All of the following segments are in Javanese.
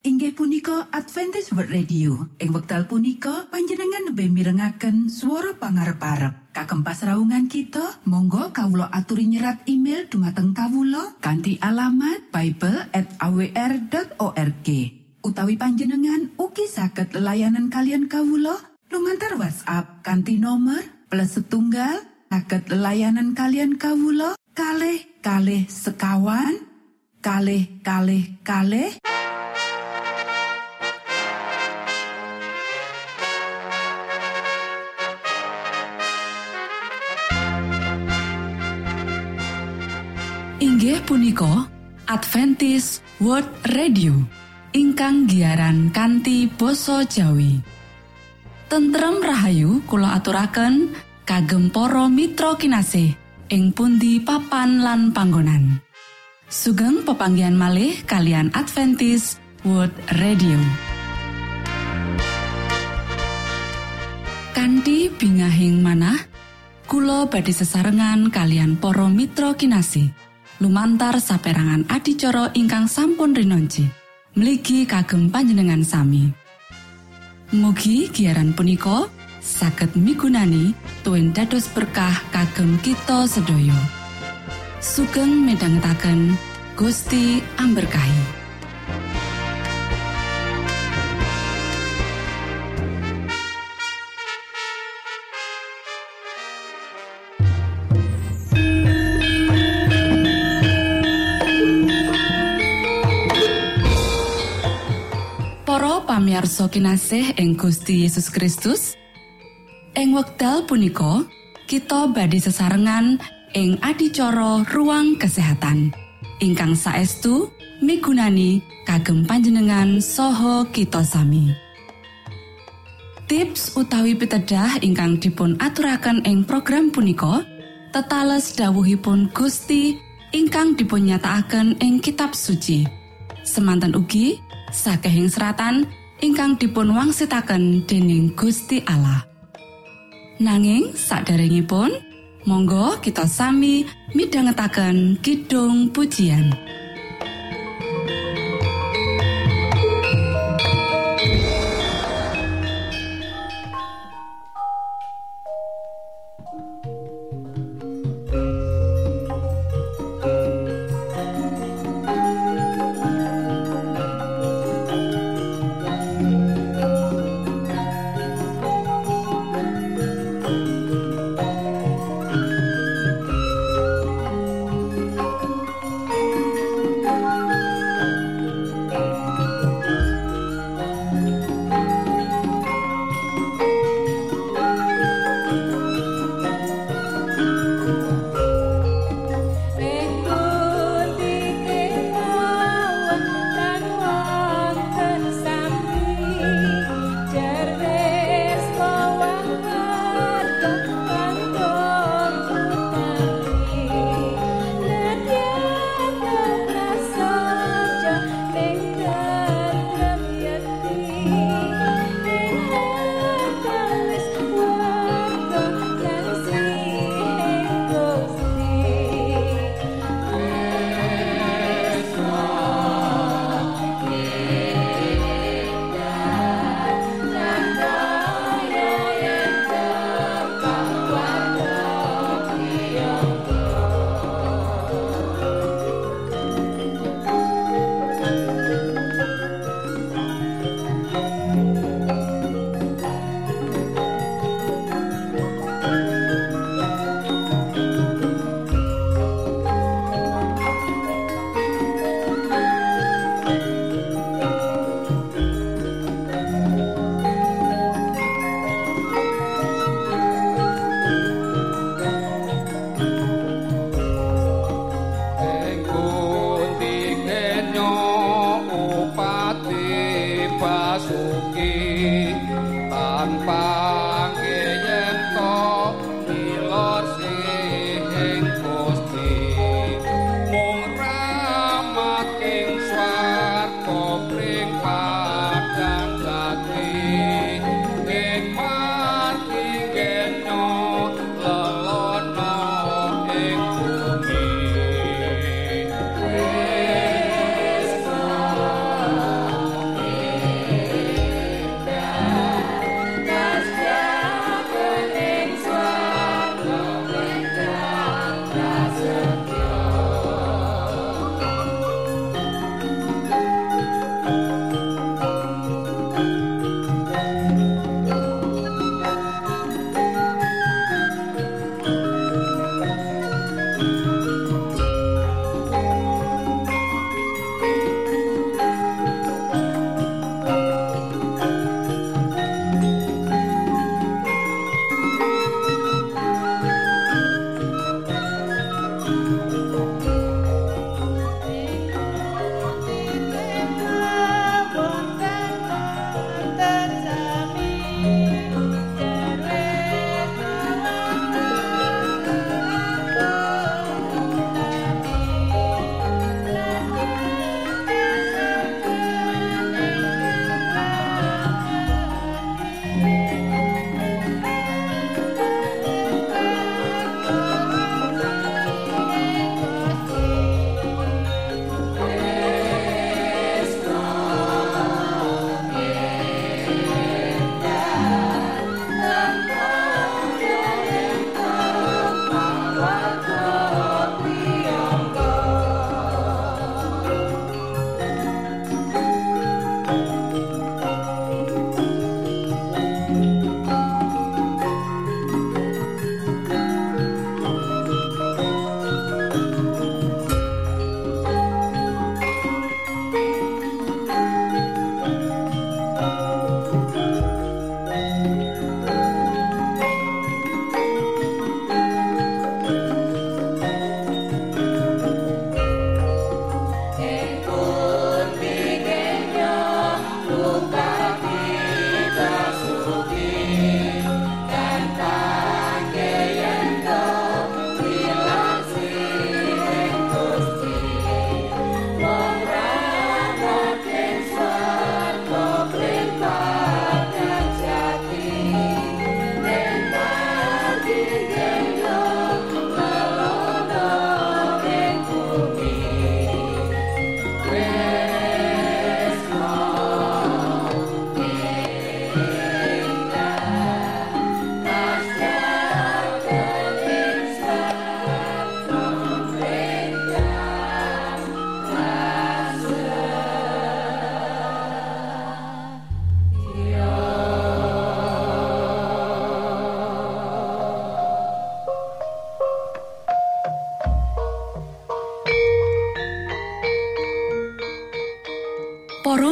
Inggih punika Adventist World Radio. Ing wekdal punika panjenengan nembe mirengaken swara pangarep-arep. Kagem pasraungan kita, monggo kawula aturi nyerat email dumateng kawula kanthi alamat bible@awr.org. Utawi panjenengan ugi saged layanan kalian kawula lumantar WhatsApp kanthi nomor +1 saged layanan kalian kawula kalih sekawan kalih. Inggih punika Adventist World Radio ingkang giaran kanthi basa Jawi. Tentrem rahayu kula aturaken kagem para mitra kinasih ing pundi papan lan panggonan. Sugeng pepanggihan malih kalian Adventist World Radio. Kanthi bingahing manah kula badhe sesarengan kalian para mitra kinasih lumantar saperangan adicara ingkang sampun rinonci mligi kagem panjenengan sami. Mugi giaran punika saged migunani tuwin dados berkah kagem kita sedaya. Sugeng midhangetaken Gusti amberkahi. Pamirsa kinasih ing Gusti Yesus Kristus, ing wekdal punika kita badhe sesarengan ing adicara Ruang Kesehatan ingkang saestu migunani kagem panjenengan saha kita sami. Tips utawi pitedah ingkang dipun aturaken ing program punika tetales dawuhipun Gusti ingkang dipun nyatakaken ing kitab suci. Semanten ugi sakehing seratan ingkang dipun wangsitaken dening Gusti Allah. Nanging saderengipun, monggo kita sami midhangetaken kidung pujian.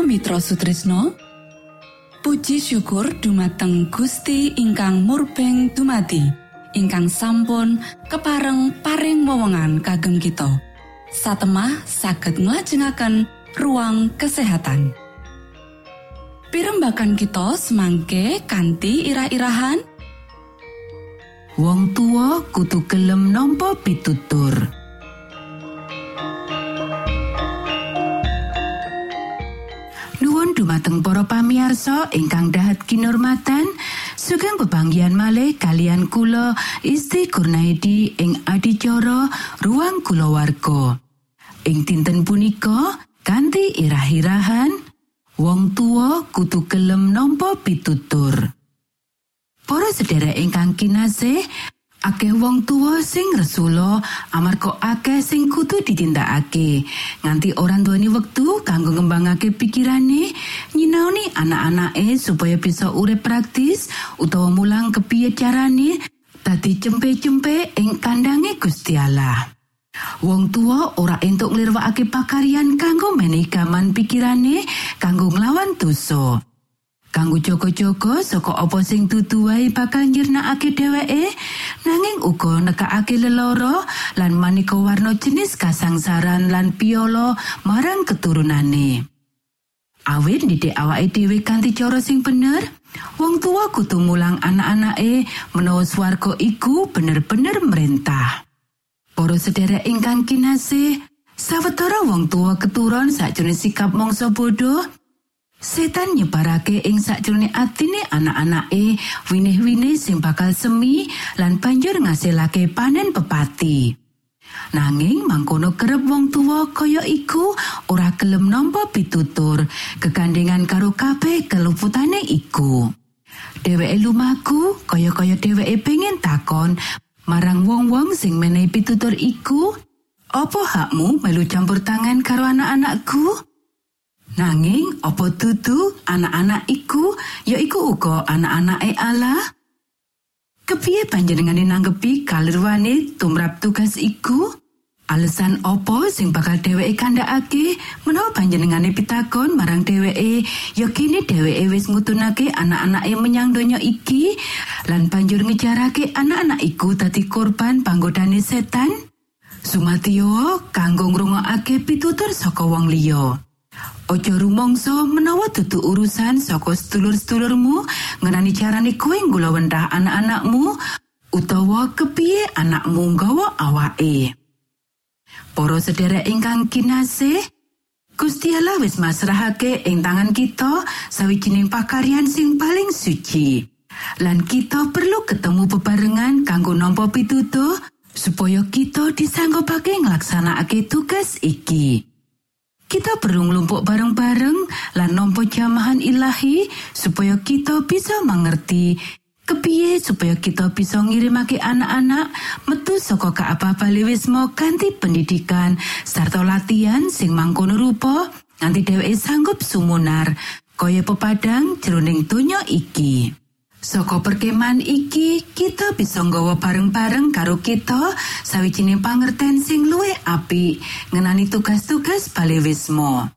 Mitra Sutrisno, puji syukur dumateng Gusti ingkang murbeng dumati, ingkang sampun kepareng paring wewenngan kagem kita. Satemah saged nglajengaken ruang kesehatan. Pirembagan kita semangke kanthi irah-irahan wong tuwa kudu gelem nampa pitutur. Nuwun dumateng para pamirsa ingkang dahat kinurmatan, sugeng pepanggihan malih kalian kula Isti Kurnaidi ing adicara Ruang Kulawarga. Ing dinten punika kanthi irah-irahan wong tuwa kudu gelem nampa pitutur. Para sedherek ingkang kinasih, akeh wong tuwa sing resula amarga akeh sing kudu ditindakake nganti ora nduweni wektu kanggo ngembangake pikirane nyinaoni anak-anake supaya bisa urip praktis utawa mulang kepiye carane dadi cempe-cempe ing kandange Gusti Allah. Wong tuwa ora entuk nglirwakake pakaryan kanggo menehi gaman pikirane kanggo nglawan dosa. Kanggo jaga-jaga saka apa sing dudu wae bakal nyirnakake dheweke, nanging uga nekakake lelara lan maneka warna jenis kasangsaran lan piolo marang keturunane. Awit didik awake dhewe kanthi cara sing bener, wong tuwa kudu mulang anak-anake menawa swarga iku bener-bener merintah. Para sedherek ingkang kinasih, sawetara wong tuwa keturun sakjroning sikap mangsa bodho. Setan nyebarake ing sakjroning atine anak-anake winih-winih sing bakal semi lan banjur ngasilake panen pepati. Nanging mangkono kerep wong tuwa kaya iku ora gelem nampa pitutur kegandhengan karo kabeh keluputane iku. Dheweke lumaku kaya-kaya dheweke pengen takon marang wong-wong sing menehi pitutur iku, "Apa hakmu melu campur tangan karo anak-anakku?" Nanging apa dudu anak-anak iku yaiku uga anak-anake Allah? Kepiye panjenengane nanggepi kalirwane tumrap tugas iku? Alasan apa sing bakal dheweke kandhakake menawa panjenengane pitakon marang dheweke ya kene dheweke wis ngutunake anak-anake menyang donya iki lan banjur ngejarake anak-anak iku dadi korban panggodane setan? Sumatiyo kanggo ngrungokake pitutur saka wong liya. Ojo rumangsa menawa dudu urusan saka sedulur-sedulurmu ngenani carane kowe nggulawenthah anak-anakmu utawa kepiye anakmu nggawa awake. Para sedherek ingkang kinasih, Gusti Allah wis masrahake ing tangan kita sawijining pakaryan sing paling suci. Lan kita perlu ketemu bebarengan kanggo nampa pitutuh supaya kita disanggupake nglaksanakake tugas iki. Kita perlu nglumpuk bareng-bareng lan nampa jamahan ilahi supaya kita bisa mengerti kepiye supaya kita bisa ngirimake anak-anak metu saka Ka'bah Balewisma kanthi pendidikan sarta latihan sing mangkono rupa nganti dheweke sanggup sumunar kaya pepadang jroning donya iki. Saka perkemahan iki, kita bisa nggawa bareng-bareng karo kita sawijining pangerten sing luwih apik ngenani tugas-tugas Balewisma.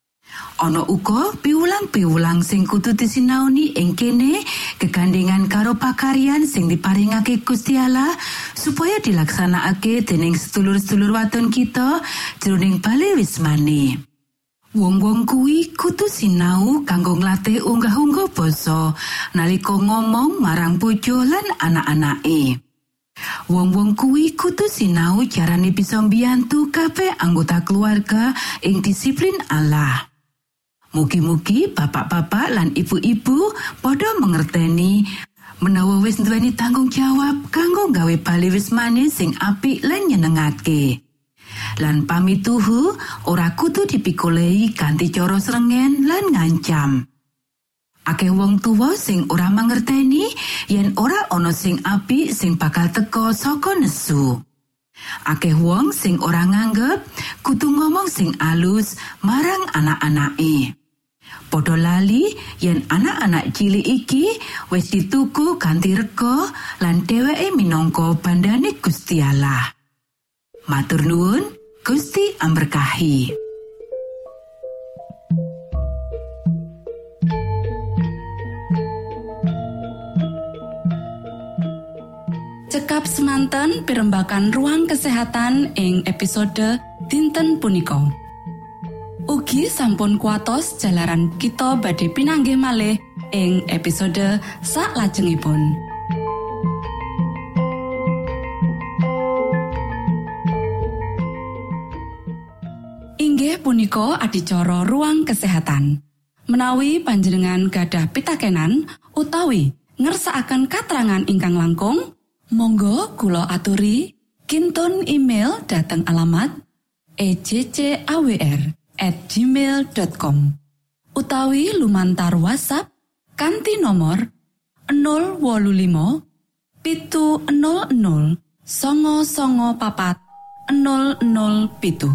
Ana uga piwulang-piwulang sing kudu disinaoni ing kene gegandhengan karo pakaryan sing diparingake Gusti Allah supaya dilaksanakake dening sedulur-sedulur wadon kita jroning Balewismane. Wong-wong kuwi kudu sinau kanggo nglatih unggah-ungguh basa nalika ngomong marang bojo lan anak-anake. Wong-wong kuwi kudu sinau carane bisa mbiyantu kabeh anggota keluarga ing disiplin Allah. Mugi-mugi bapak-bapak lan ibu-ibu padha mengerteni menawa wis nduweni tanggung jawab kanggo gawe Balewismane sing apik lan nyenengake. Lan pamituhu ora kudu dipikulehi kanthi cara srengen lan ngancam. Akeh wong tuwa sing ora mangerteni yen ora ana sing apik sing bakal teka saka nesu. Akeh wong sing ora nganggep kudu ngomong sing alus marang anak-anake. Padha lali yen anak-anak cilik iki wis dituku kanthi rega lan dheweke minangka bandane Gusti Allah. Matur nuwun, Gusti amberkahi. Cekap semanten pimbakan ruang kesehatan ing episode dinten punika. Ugi sampun kuatos jalaran kita badhe pinanggih malih ing episode saklajengipun. Inggih punika adicara ruang kesehatan. Menawi panjenengan gadah pitakenan utawi ngersakaken katrangan ingkang langkung, monggo kula aturi kinton email dhateng alamat ejcawr@gmail.com utawi lumantar WhatsApp kanthi nomor 085 700 994 007.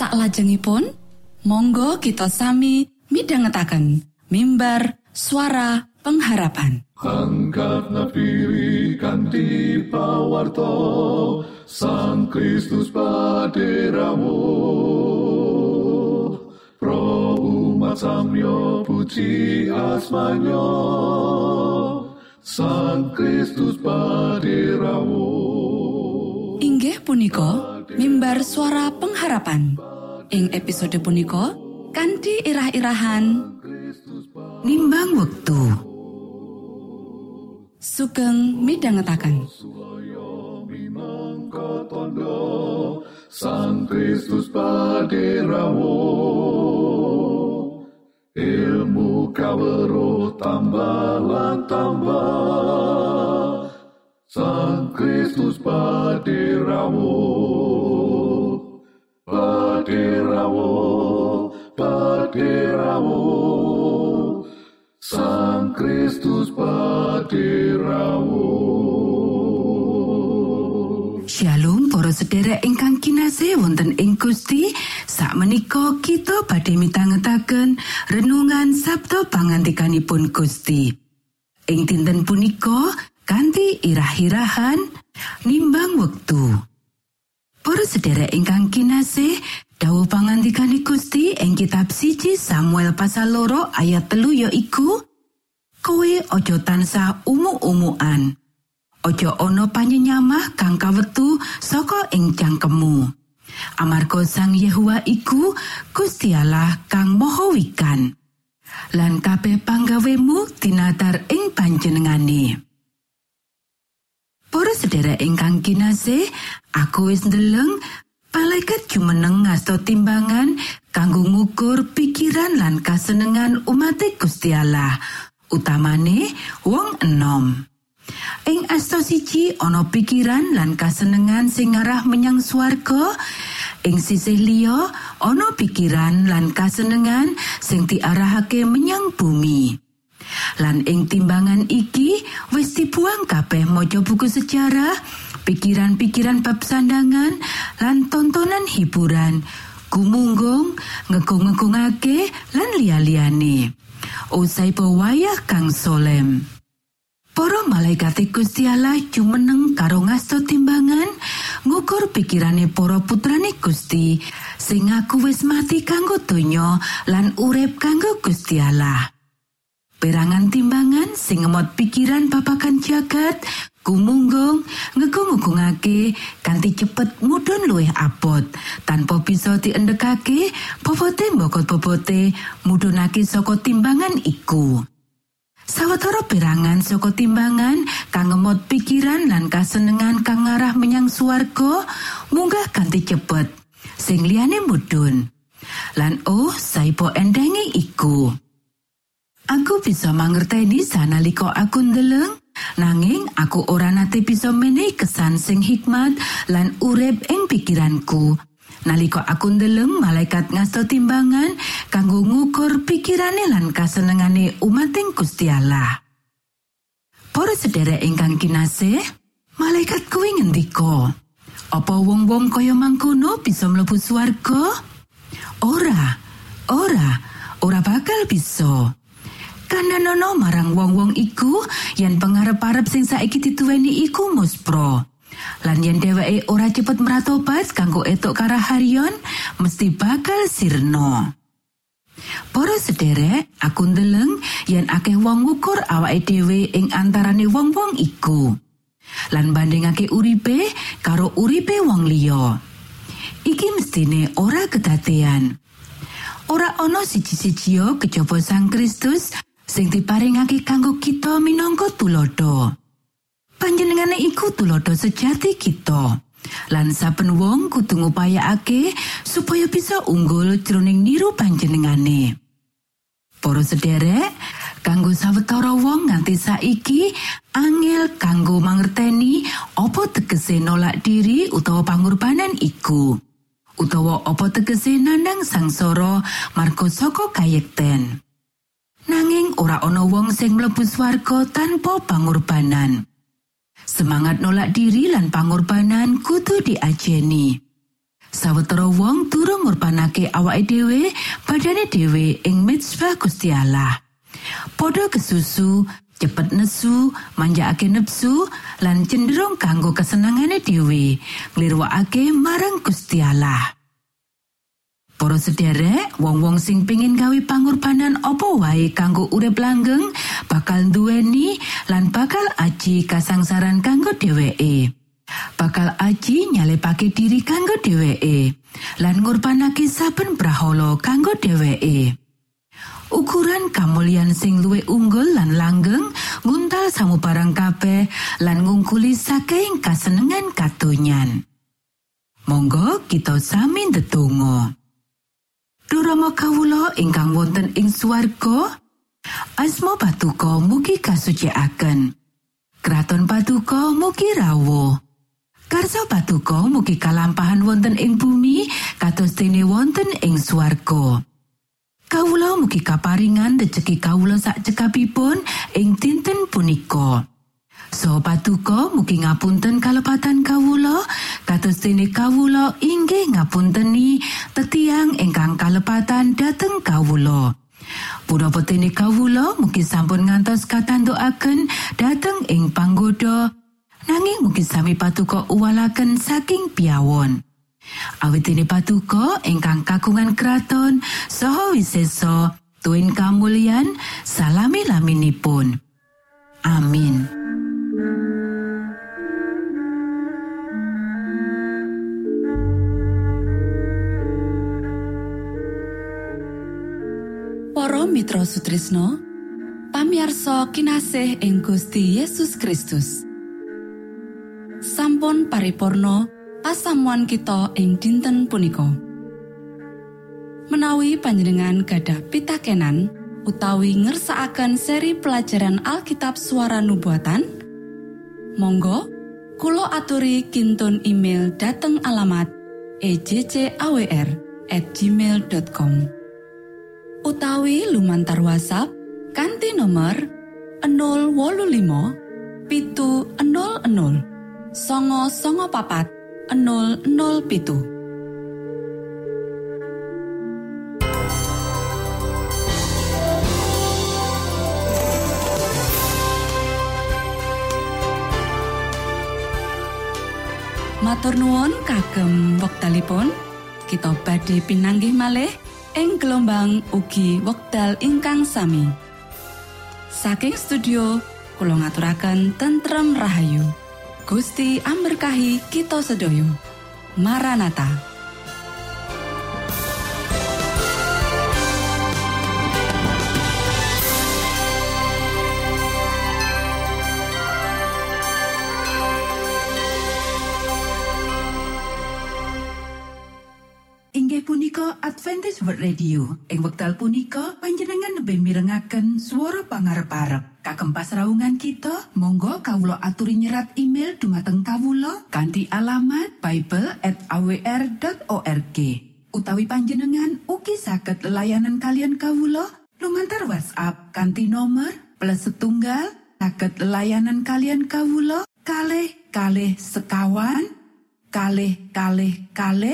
Saklajengipun, monggo kita sami midhangetaken mimbar suara pengharapan. Angkat nafiri kanthi pawarto Sang Kristus paderamu. Pro umat samyo puji asmanyo Sang Kristus paderamu. Inggih punika mimbar suara pengharapan. Ing episode punika kanthi irah-irahan Nimbang wektu. Sugeng midhangetaken. Sang Kristus paderamu. Ilmu kawruh tambah lan tambah. Sang Kristus paderamu. Paderamu, paderamu, Sang Kristus paderamu. Shalom para sedherek ingkang kinasih wonten ing Gusti. Sakmenika kita badhe mitangetaken renungan Sabda pangantikanipun Gusti. Ing dinten punika kanthi irah-irahan nimbang wektu. Para sedherek ingkang kinasih, dawuh pangantikane Gusti ing kitab 1 Samuel pasal 2 ayat 3 yaiku, kowe aja tansah umuk-umukan. Aja ana panyenyamah kang kawetu saka ing cangkemmu. Amarga Sang Yehuwa iku Gusti Allah kang Maha Wikan. Lan kabeh panggawemu tinadar ing panjenengane. Para sedherek ingkang kinasih, aku wis ndeleng malaikat jumeneng ngasta timbangan kanggo ngukur pikiran lan kasenengan umat Gusti Allah, utamane wong enom. Ing asta 1 ana pikiran lan kasenengan sing ngarah menyang swarga, ing sisih liya ana pikiran lan kasenengan sing diarahake menyang bumi. Lan ing timbangan iki wis dibuang kabeh maca buku sejarah, pikiran-pikiran bab sandangan lan tontonan hiburan, gumunggung, ngegung-ngegungake lan liya-liyane. Usai pewayah kang solem. Para malaikat Gusti Allah jumeneng karo ngasta timbangan ngukur pikirane para putrane Gusti sing ngaku wis mati kanggo donya lan urip kanggo Gusti Allah. Perangan timbangan sing ngemot pikiran babagan jagat, gumunggung, ngegung-ngegungake kanthi cepet mudhun luwih abot, tanpa bisa diendhekake bobote mbokot bobote mudhunake saka timbangan iku. Sawetara perangan saka timbangan kang ngemot pikiran lan kasenengan kang ngarah menyang swarga munggah kanthi cepet, sing liyane mudhun. Lan saipo endenge iku. Aku bisa mangerteni sanalika aku ndeleng, nanging aku ora nate bisa menehi kesan sing hikmat lan urip ing pikiranku. Nalika aku ndeleng malaikat ngasta timbangan kanggo ngukur pikirane lan kasenengane umat Gusti Allah. Para sedherek ingkang kinasih, malaikat kuwi ngendika, apa wong-wong kaya mangkono bisa mlebu swarga? Ora bakal bisa. Kandhanono marang wong-wong iku yen pangarep-arep sing saiki dituweni iku muspra. Lan yen dheweke ora cepet mratobat kanggo etuk karaharyon, mesti bakal sirna. Para sedherek, aku ndeleng yen akeh wong ngukur awake dhewe ing antarane wong-wong iku. Lan bandingake uripe karo uripe wong liya. Iki mestine ora kedadean. Ora ana siji-sijia kejaba Sang Kristus sing diparingake kanggo kita minangka tulodo. Panjenengane iku tulodo sejati kita. Lan saben wong kudu ngupayakake supaya bisa unggul jroning niru panjenengane. Para sedherek, kanggo sawetara wong nganti saiki angel kanggo mangerteni apa tegese nolak diri utawa pangorbanan iku. Utawa apa tegese nandhang sangsara marga saka kayekten. Nanging ora ana wong sing mlebu swarga tanpa pangorbanan. Semangat nolak diri lan pangorbanan kudu diajeni. Sawetara wong durung ngorbanake awake dhewe, badane dhewe ing mitswah Gusti Allah. Padha kesusu, cepet nesu, manjakake nepsu, lan cenderung kanggo kesenangane dhewe, nglirwakake marang Gusti Allah. Para sederek, wong-wong sing pengin gawe pangorbanan apa wae kanggo urip langgeng bakal duweni lan bakal aji kasangsaran kanggo dheweke. Bakal aji nyalepake diri kanggo dheweke lan ngorbanake saben brahala kanggo dheweke. Ukuran kamulyan sing luwih unggul lan langgeng nguntal samubarang kabeh lan ngungkuli saking kasenengan katonyan. Monggo kita sami ndedonga. Duh Rama kawula ingkang wonten ing swarga, asma Patuko mugi kasucikaken. Kraton Patuko mugi rawuh. Karsa Patuko mugi kalampahan wonten ing bumi kados dene wonten ing swarga. Kawula mugi kaparingan rejeki kawula sak cekapipun ing dinten punika. So Patuko mugi ngapunten kalepatan kawula kados dene kawula inggih ngapunteni tetiang ingkang kalepatan dhateng kawula. Punapa dene kawula mugi sampun ngantos katandukaken dhateng ing panggoda, nanging mugi sami Patuko uwalaken saking piyawon. Awit dene Patuko ingkang kagungan kraton saha wisesa tuwin kamulyan salami-laminipun. Amin. Para mitra Sutrisno, pamiarsa kinasih ing Gusti Yesus Kristus. Sampun paripurna pasamuan kita ing dinten punika. Menawi panjenengan gadah pitakenan utawi ngersakaken seri pelajaran Alkitab Suara Nubuatan, monggo kula aturi kintun email dhateng alamat ejcawr@gmail.com utawi lumantar WhatsApp kanthi nomor 085 700 994 007. Matur nuwun kagem wektalipun kita badhe pinanggih malih ing gelombang ugi wekdal ingkang sami. Saking studio kula ngaturaken tentrem rahayu. Gusti amberkahi kita sedaya. Maranatha. Punika Adventist World Radio. Ing wekdal punika panjenengan lebih mirengaken swara pangarep-arep. Kagem pasraungan kita, monggo kawula aturi nyerat email dumateng kawula kanthi alamat bible@awr.org. Utawi panjenengan ugi saged lelayanan kalian kawula lumantar WhatsApp kanthi nomor +1 saged lelayanan kalian kawula kalih sekawan kalih